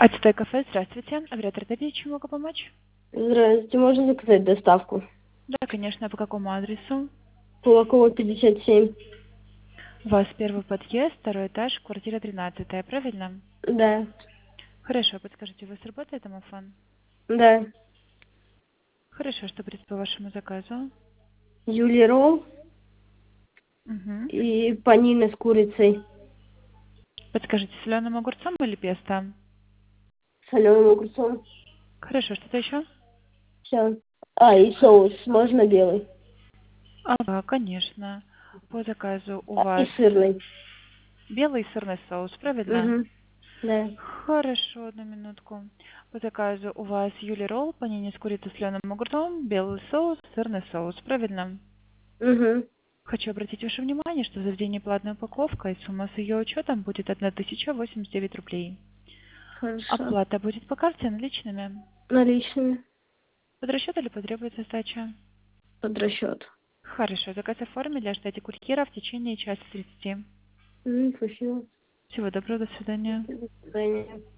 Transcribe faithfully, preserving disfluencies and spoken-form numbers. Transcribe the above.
АЦТ кафе, здравствуйте. Оператор Табия, чем могу помочь? Здравствуйте, можно заказать доставку? Да, конечно. По какому адресу? Кулакова, пятьдесят семь. У вас первый подъезд, второй этаж, квартира тринадцатая, правильно? Да, Хорошо, подскажите, у вас работает домофон? да. Хорошо, что будет по вашему заказу? Юлия Ролл Угу. и панина с курицей. Подскажите, соленым огурцом или песто? Соленым огурцом. Хорошо, что-то еще? Все. А, и соус. Можно белый? Ага, конечно. По заказу у А, и вас сырный. белый сырный соус, правильно? Угу. Да. Хорошо, одну минутку. По заказу у вас Юли Ролл, панини с курицей с соленым огурцом, белый соус, сырный соус, правильно? Угу. Хочу обратить ваше внимание, что в заведении платная упаковка, и сумма с ее учетом будет тысяча восемьдесят девять рублей. Хорошо. Оплата будет по карте наличными. Наличными. Под расчет или потребуется сдача? Под расчет. Хорошо, заказ оформили, ждите курьера в течение часа тридцати. М, Спасибо. Всего доброго, до свидания. До свидания.